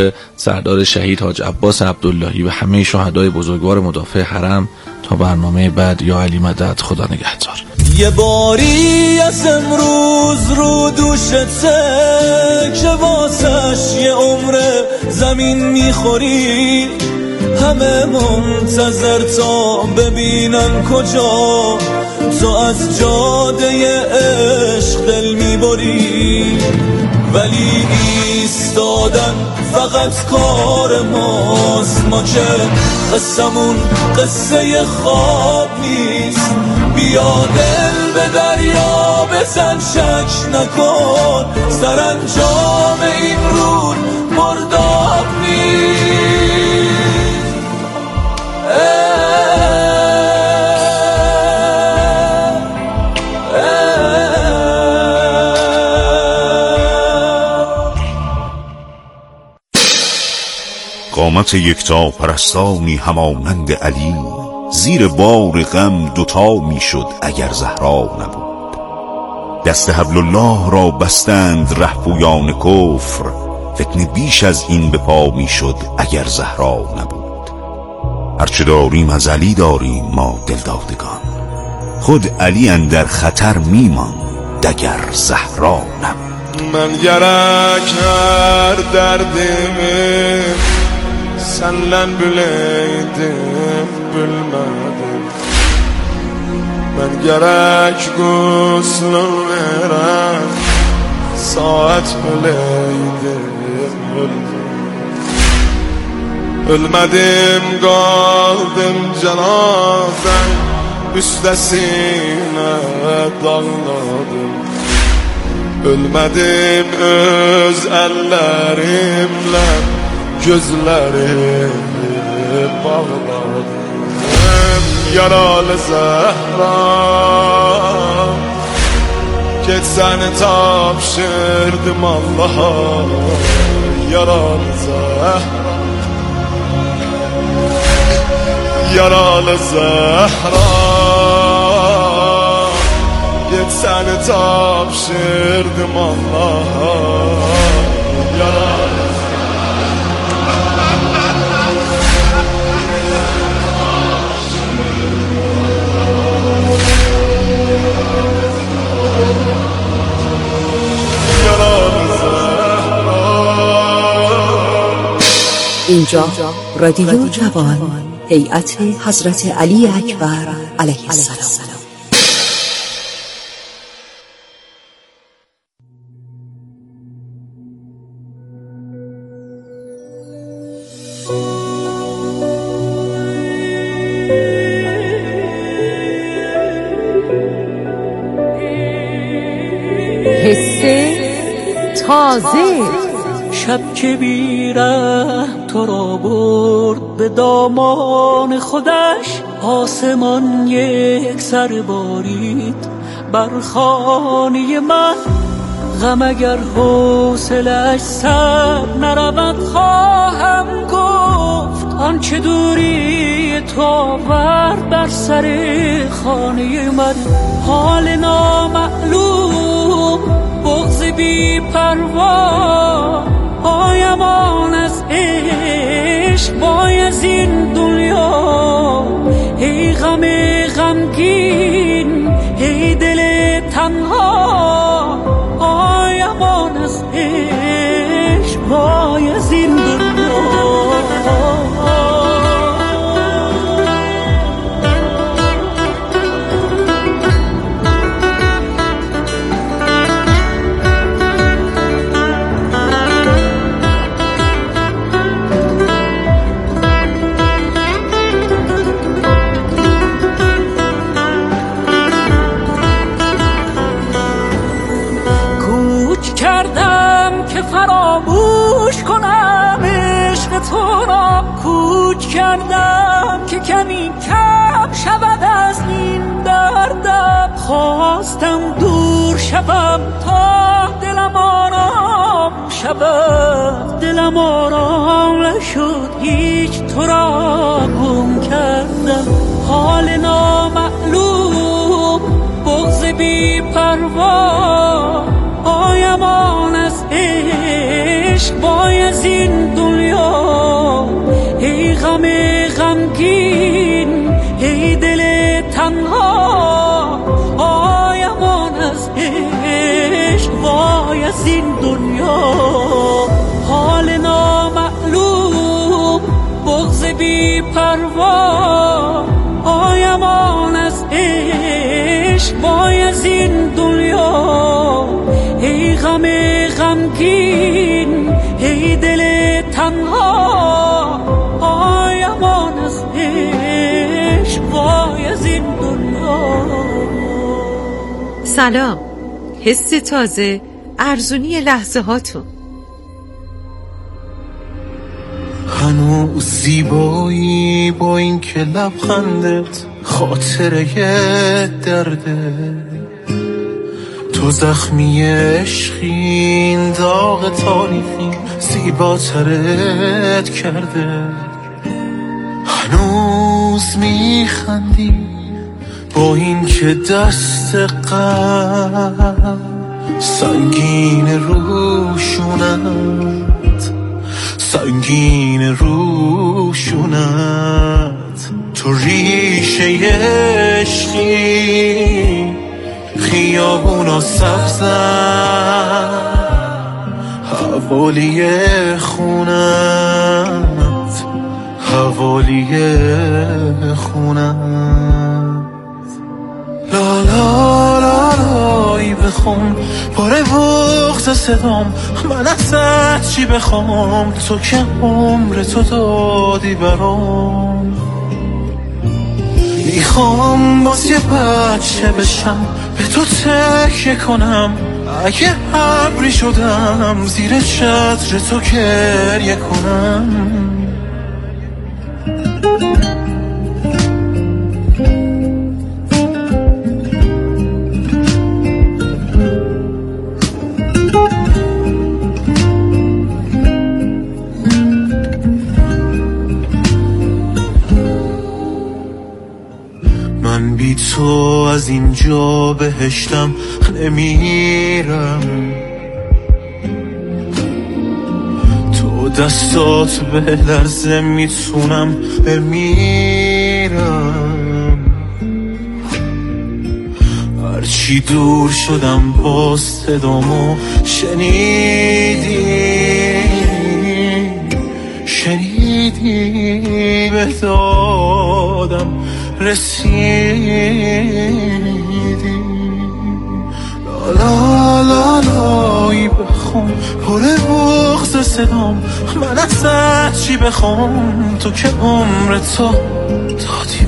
سردار شهید حاج عباس عبداللهی و همه شهدای بزرگوار مدافع حرم تا برنامه بعد. یا علی مدد. خدا نگهدار. یه باری از امروز رو دوشته که واسش یه عمر زمین میخوری، همه منتظر تا ببینن کجا تو از جاده عشق دل میبری، ولی ایستادن فقط کار ماست، ما که قصمون قصه خواب نیست. بیا دل به دریا بزن شک نکن، سرانجام این رود مرداب نیست. قامت یکتا پرستانی همانند علی، زیر بار غم دوتا میشد اگر زهرا نبود. دست حبل الله را بستند رهپویان کفر، فتنه بیش از این به پا میشد اگر زهرا نبود. هرچه داریم از علی داریم ما دلدادگان، خود علی اندر خطر میماند اگر زهرا نبود. من gerek her derdimi senden bileydim bilmedim. Ben gerek gusül veren saat bileydim bilmedim. Ölmedim kaldım cenazen üstesine dağladım. Ölmedim öz ellerimle gözlerimi bağladım. Yaralı Zehra, geç seni tapşırdım Allah'a. Yaralı Zehra, yaralı Zehra, geç seni tapşırdım Allah'a. Yaralı اینجا رادیو جوان، هیئت حضرت علی اکبر علیه السلام. حس تازه. شب که بیره تو را برد به دامان خودش، آسمان یک سر بارید بر خانه من. غم اگر حوصله‌اش سر نرود خواهم گفت، آنچه دوری تو آورد بر سر خانه من. حال نامعلوم، بغض بی پروا، پایمان از عشق وای از این دنیا. ای غم غمگین، ای دل تنها، پایمان از عشق وای از این دنیا. فراموش کنم عشق تو را، کوچ کردم که کمی کم شود از این دردم. خواستم دور شوم تا دلم آرام شود، دلم آرام نشد، هیچ تو را گم کردم. حال نامعلوم، بغض بی پروا، پایمان از عشق وای از این دنیا. بی پروا آیمان از عشق وای از این دنیا ای غم غمگین ای دل تنها آیمان از عشق وای از این دنیا. سلام، حس تازه، ارزونی لحظه هاتون. هنوز زیبایی با این که لبخندت خاطره درده، تو زخمی عشقین داغ تاریخی زیباترت کرده. هنوز میخندی با این که دست غم سنگین روشونت، سنگین روشونت. تو ریشه عشقی خیابونا سبزن حوالی خونت، حوالی خونت. لا لا لا لایی بخون پاره بغض صدام، من ازت چی بخوام تو که عمر تو دادی برام. میخوام باز یه بچه بشم به تو تکیه کنم، اگه ابری شدم زیر چتر تو گریه کنم. من بی تو از اینجا بهشتم نمیرم، تو دستات به لرزه میتونم بمیرم. هرچی دور شدم باز صدامو شنیدی به دادم رسیدی. لا لا لایی بخون پره بغض صدام، من ازت چی بخوام تو که عمر تو دادی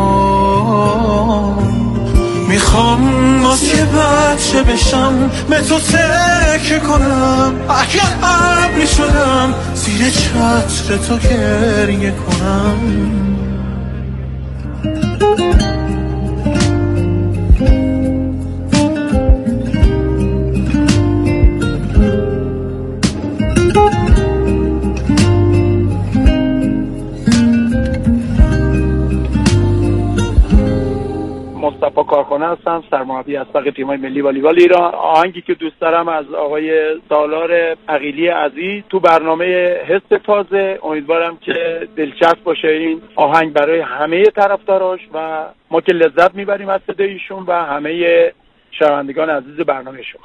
برام. میخوام باز یه بچه بشم به تو تکیه کنم، اگه ابری شدم زیر چتر تو گریه کنم. مصطفی کارخانه هستم، سرمربی اسبق تیم‌های ملی والیبال ایران. آهنگی که دوست دارم از آقای سالار عقیلی عزیز تو برنامه حس تازه، امیدوارم که دلچسب باشه این آهنگ برای همه طرفداراش و ما که لذت میبریم از صدای ایشون و همه شنوندگان عزیز برنامه شما.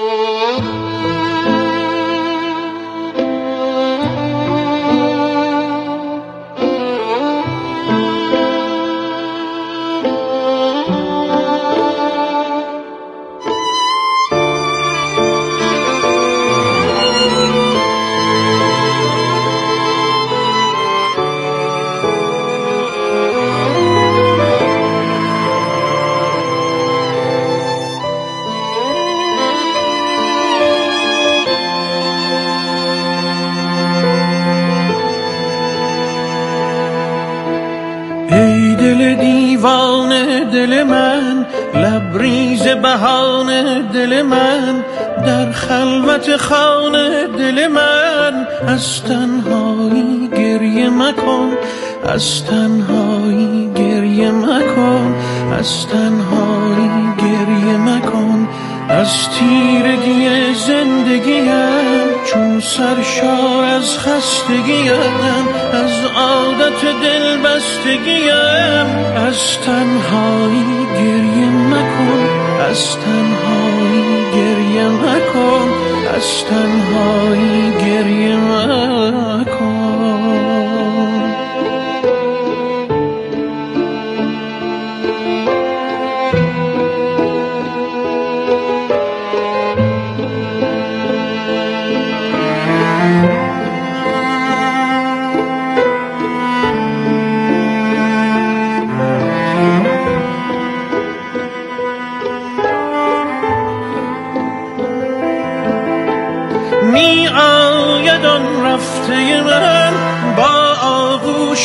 دل من لبریز بهانه، دل من در خلوت خانه، دل من از تنهایی گریه مکن، از تنهایی گریه مکن، از تنهایی گریه مکن. از تیرگی زندگیم چون سرشار از خستگیم، از عادت دل بستگیم. از تنهایی گریه مکن، از تنهایی گریه مکن، از تنهایی گریه مکن.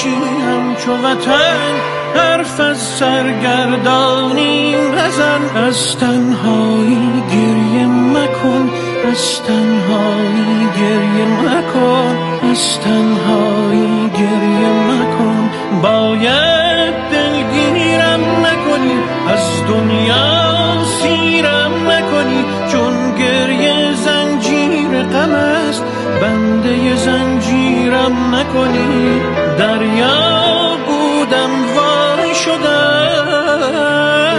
باشی همچو وطن، حرف از سرگردانی بزن. از تنهایی گریه مکن، از تنهایی گریه مکن، از تنهایی گریه مکن. باید دلگیرم نکنی، از دنیا سیرم نکنی، چون گریه زنجیر غم است، بنده زنجیرم نکنی. دریا بودم وای شدم،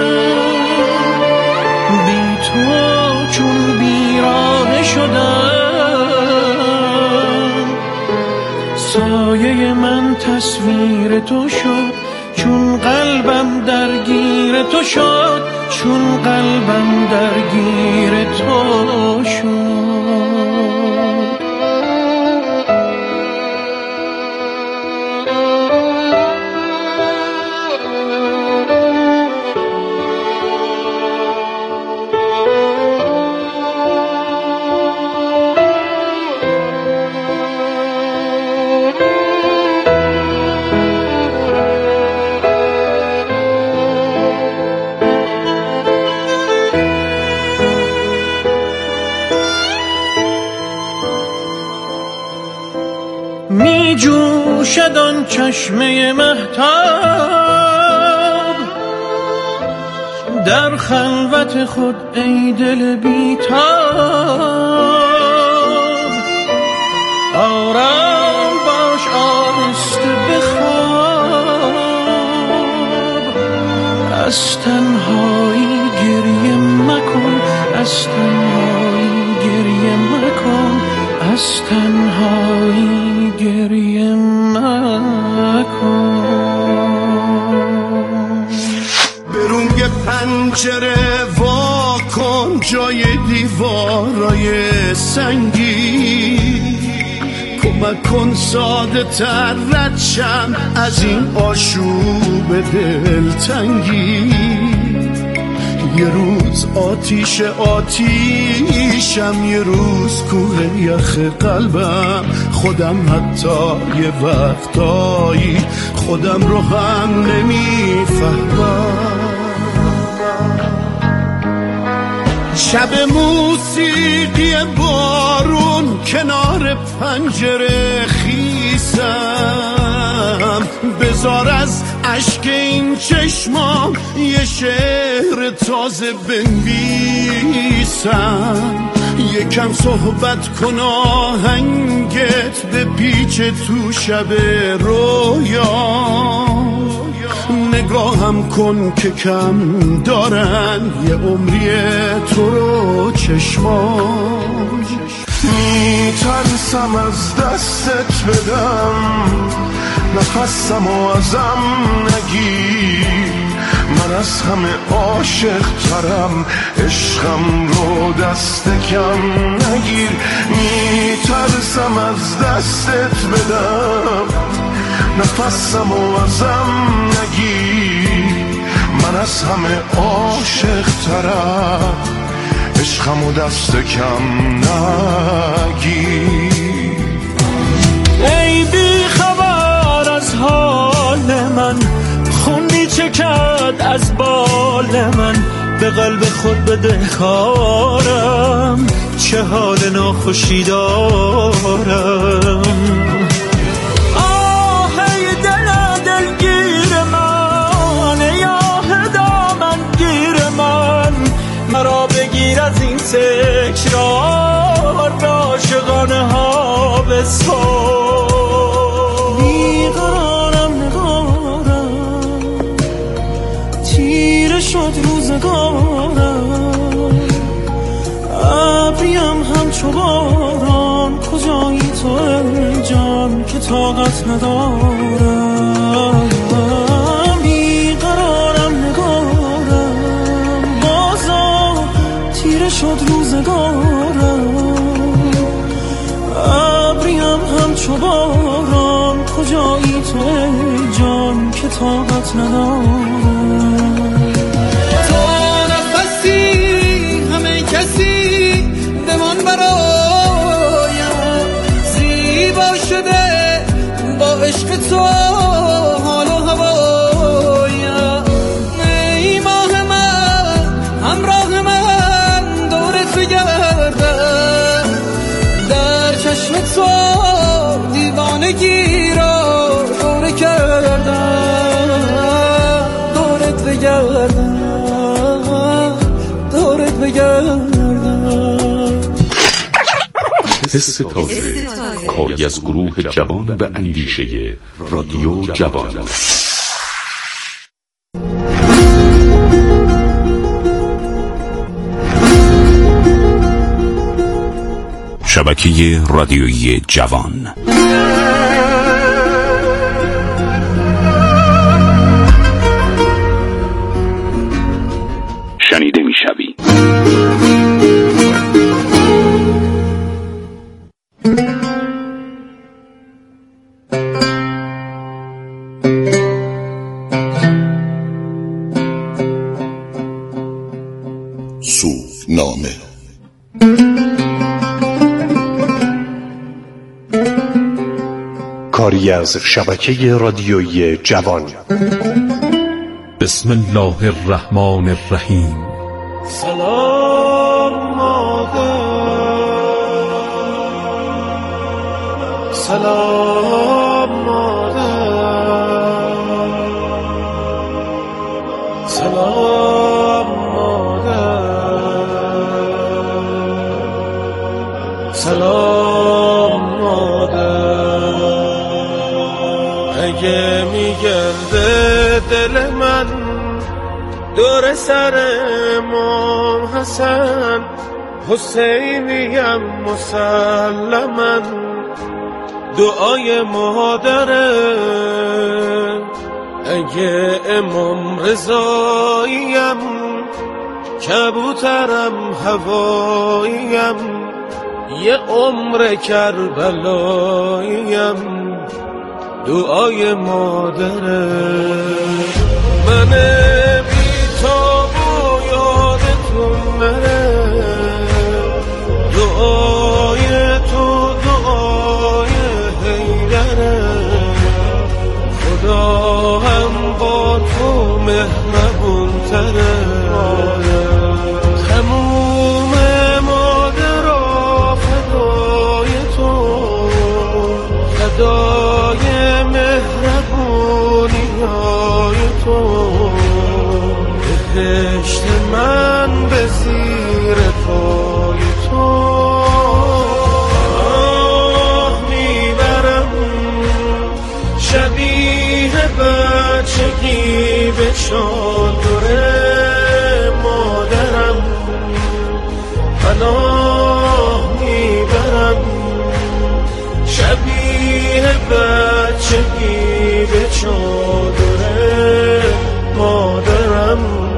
بی تو چون بیراه شدم. سایه من تصویر تو شد، چون قلبم درگیر تو شد، چون قلبم درگیر تو شد. می جوشد آن چشمه مهتاب در خلوت خود، ای دل بیتاب. آرام باش آهسته بخواب، از تنهایی گریه مکن، از تنهایی گریه مکن، از تنهایی گریه مکن. به روی پنجره وا کن جای دیوارای سنگی، کمک کن ساده تر رد شم از این آشوب دلتنگی. یه روز آتیشم، یه روز کوه یخ قلبم. خودم حتی یه وقتایی خودم رو هم نمیفهمم. شب موسیقی بارون کنار پنجره خیسم، بذار از اشک این چشمام یه شعر تازه بنویسم. یکم صحبت کن آهنگت به پیچ تو شب رویا. نگاهم کن که کم دارن یه عمری تو رو چشمان. میترسم از دستت بدم، نفسم و ازم نگیر. من از همه عاشق ترم، عشقم رو دست کم نگیر. میترسم از دستت بدم، نفسم و ازم نگیر. من از همه عاشق ترم، عشقم و دست کم نگیر. ای بی خبر از حال من، خون می چکد از بال من. به قلب خود بدهکارم، چه حال ناخوشی دارم. آهی دلگیر من، ای آه دامن گیر من. مرا بگیر از این تکرار، به عاشقانه ها بسپار. بیقرارم نگارم، تیره شد روزگارم. ابریم همچو باران، کجایی تو ای جان که طاقت ندارم. بیقرارم نگارم، بازا تیره شد روزگارم. ابریم همچو باران، کجایی تو ای جان که طاقت ندارم. تو نفسی همه کسی بمان برایم، زیبا شده با عشق تو حس تازه، کاری از گروه جوان به اندیشه رادیو جوان. شبکه رادیویی جوان. شنیده میشوی. سوگنامه. کاری از شبکه رادیویی جوان. بسم الله الرحمن الرحیم. سلام مادر، سلام مادر، سلام مادر، سلام مادر. اگه میگرده دل من دور سر امام حسن، حسینیم مسلماً دعای مادره. اگه امام رضاییم کبوترم هواییم، یه عمر کربلاییم دعای مادره. من بی تو یادتون نره، دعای تو دعای حیدره. خدا هم با تو مهربون تره. تموم مادرها فدای تو، فدای مهربونی های تو. بهشت من به زیر پای تو. آه میبرم شبیه بچگی به چادر مادرم. پناه میبرم شبیه بچگی به چادر مادرم.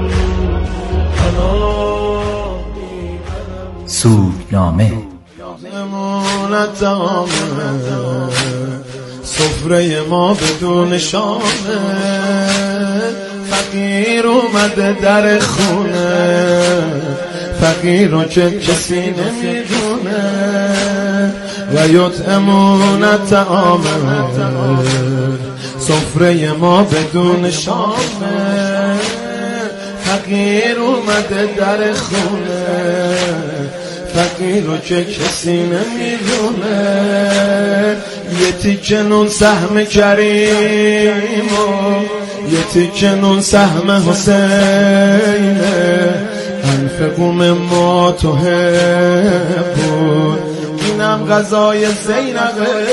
سوگنامه. نمونت آمه سفره ما بدون شامه، فقیر اومده در خونه، فقیر رو که کسی نمیدونه. و یطعمون طعامه سفره ما بدون شامه، فقیر اومده در خونه، فقیر رو که کسی نمیدونه. یه تیکه نون سهم کریم و یه تیکه نون سهم حسینه. انفقوم ما تحبون، اینم غذای زینبه.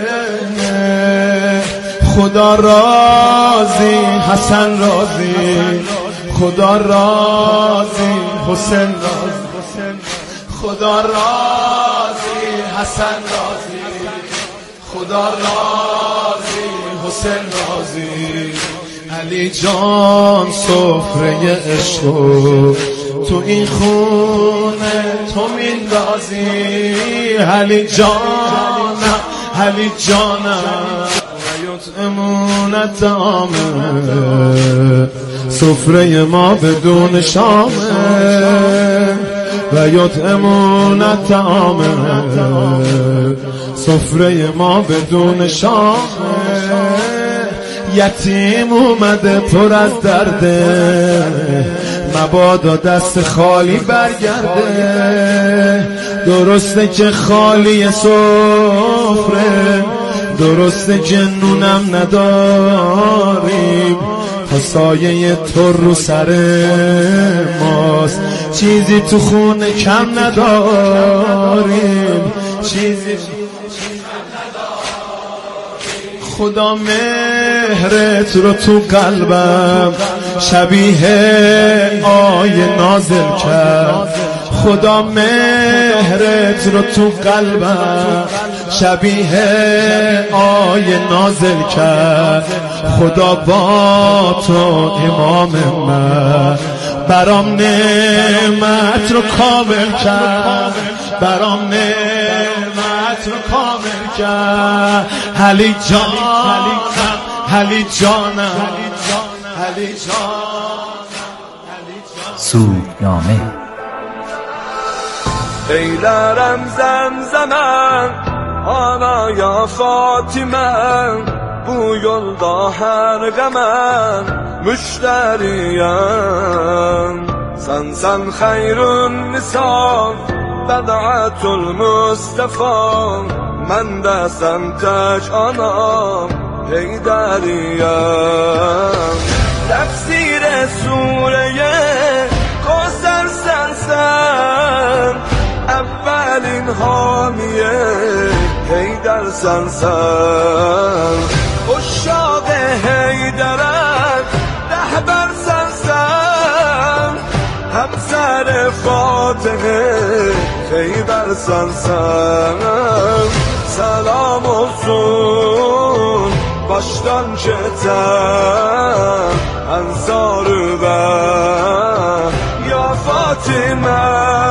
خدا راضی حسن راضی، خدا راضی حسین راضی، خدا راضی حسن راضی، خدا راضی حسین راضی. علی جان سفره عشق تو این خونه تو میندازی. علی جانم، علی جانم. یطعمون طعامه سفره ما بدون شامه، و یطعمون طعامه سفره ما بدون شامه. یتیم اومده پر از درده، مبادا دست خالی برگرده. درسته که خالی سفره، درسته که نونم نداریم، تا سایه تو رو سر ماست، چیزی تو خونه کم نداریم. چیزی خدا مهرت رو تو قلبم شبیه آیه نازل کرد خدا مهرت رو تو قلبم شبیه آیه نازل کرد خدا با تو امام من برام نعمت رو کامل کرد برام نعمت رو کامل کرد علی جان علی جانم علی جان سودنامه ای لرم زمزمم آنا یا فاطمه bu yolda her gamem müşteriyem sen hayrun nisaf bed'atul Mustafa men de sen tek anam heyderiyem tefsir sureye Kevser sen evvelin hamiye Heyder sen uşağı Heyder'e rehber sen Hemser Fatih'e Heyder sen selam olsun baştan çeten ensar-ı ben ya Fatime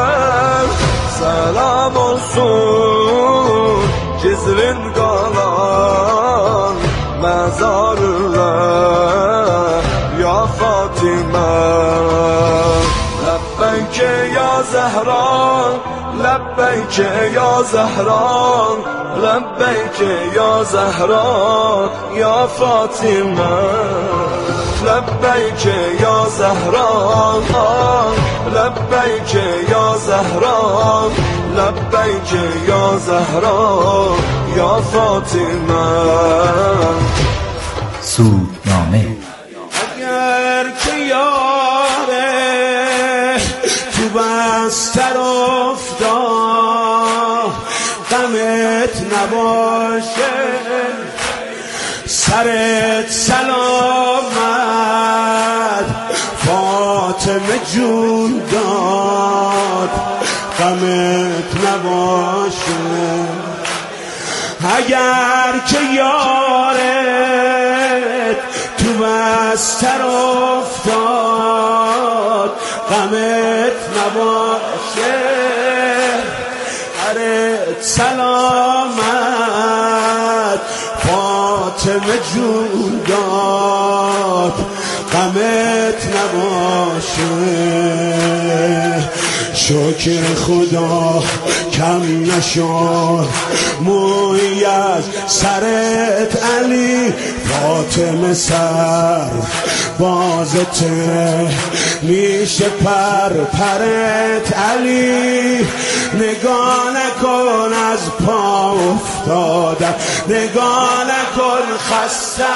selam olsun cizrin kalan mezarına ya Fatime lebbeyke ya Zehra lebbeyke ya Zehra lebbeyke ya Zehra ya Fatime lebbeyke ya Zehra lebbeyke ya Zehra lebbeyke ya Zehra ya Fatime سودنامه اگر که یاره تو بستر افتاد غمت نباشه سرت سلامت فاطمه جون داد غمت نباشه اگر که یارت تو بستر افتاد غمت نباشه سرت سلامت فاطمه جون داد غمت نباشه شکر خدا کم نشد موی از سرت علی فاطمه سر بازته میشه پرت علی نگاه نکن از پا افتادم نگاه نکن خسته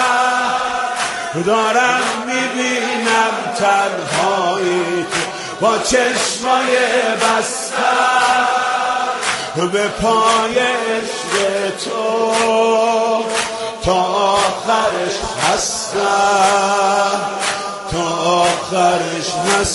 دارم میبینم تنهایی با چشمای بسته به پای عشق تو تا آخرش هستم تا آخرش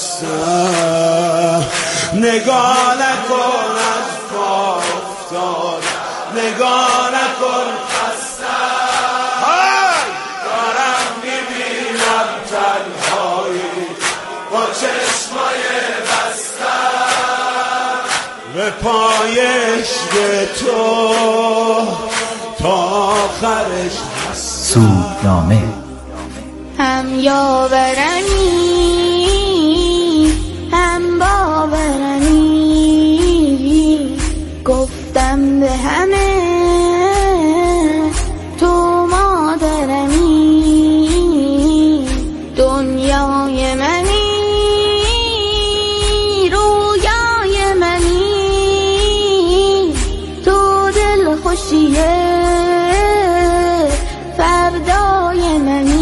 هستم نگاه نکن از پا افتاد نگاه نکن هستم دارم میبینم تنهایی با چشمای بسته به پای عشق تو تا آخرش هست سودنامه هم یاورمی هم باورمی گفتم به همه تو مادرمی دنیای منی رویای منی تو دل خوشیه فردای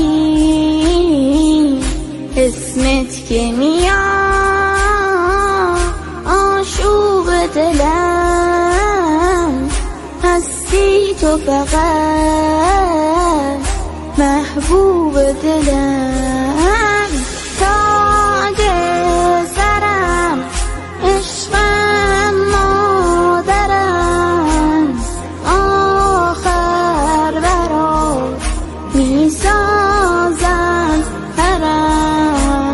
منی اسمت که میاد آشوق دلم تو فقط محبوب دلم، تاج سرم عشقم مادرم، آخر برات میسازم حرم،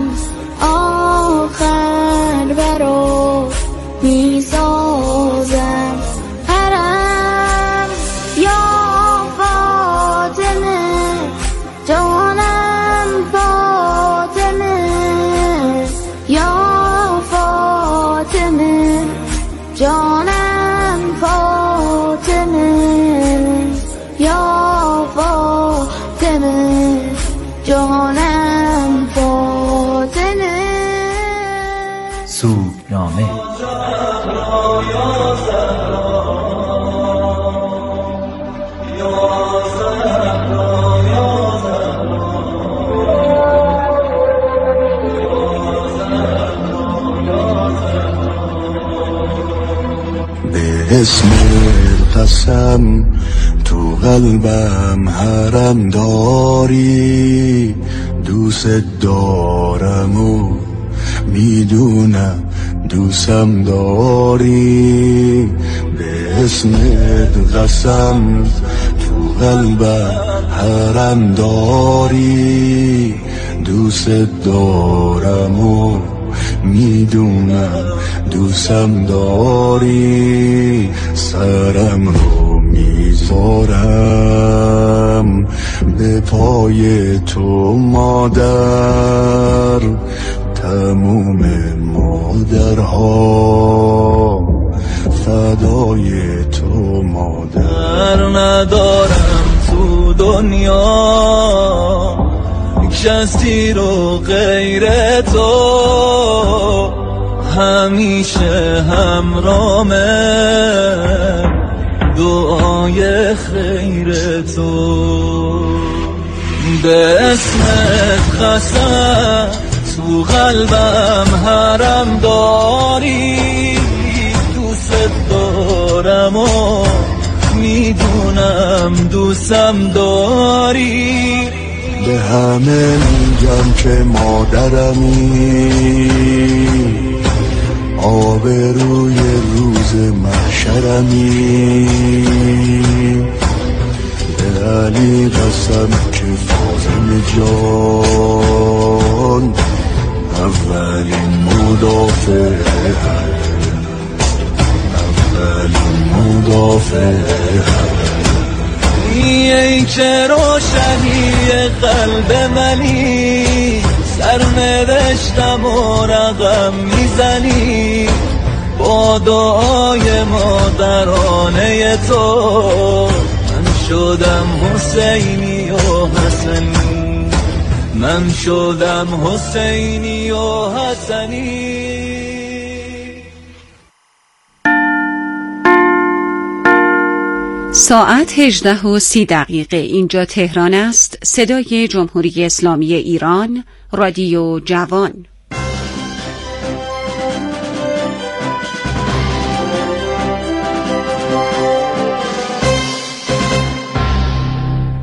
آخر برات میسازم حرم. یا فاطمه جانم، فاطمه یا فاطمه جانم، فاطمه یا فاطمه جانم، فاطمه. سوگنامه به اسم قسم تو قلبم حرم داری، دوست دارم و میدونم دوستم داری. به اسم قسم تو قلبم حرم داری، دوست دارم و میدونم دوستم داری. سرم رو میذارم به پای تو مادر، تموم مادرها فدای تو مادر. ندارم تو دنیا کسی رو غیر تو، همیشه همرامه دعای خیر تو. به اسمت قسم تو قلبم حرم داری، دوست دارم و میدونم دوستم داری. به همه میگم که مادرمی، آبروی روز محشرمی. به علی قسم که فاطمه جان اولین مدافع، اولین مدافع. ای که روشنی قلب منی، سرنوشتم و رقم میزنی. با دعای مادرانه تو من شدم حسینی و حسنی، من شدم حسینی و حسنی. ساعت 18:30 اینجا تهران است. صدای جمهوری اسلامی ایران، رادیو جوان.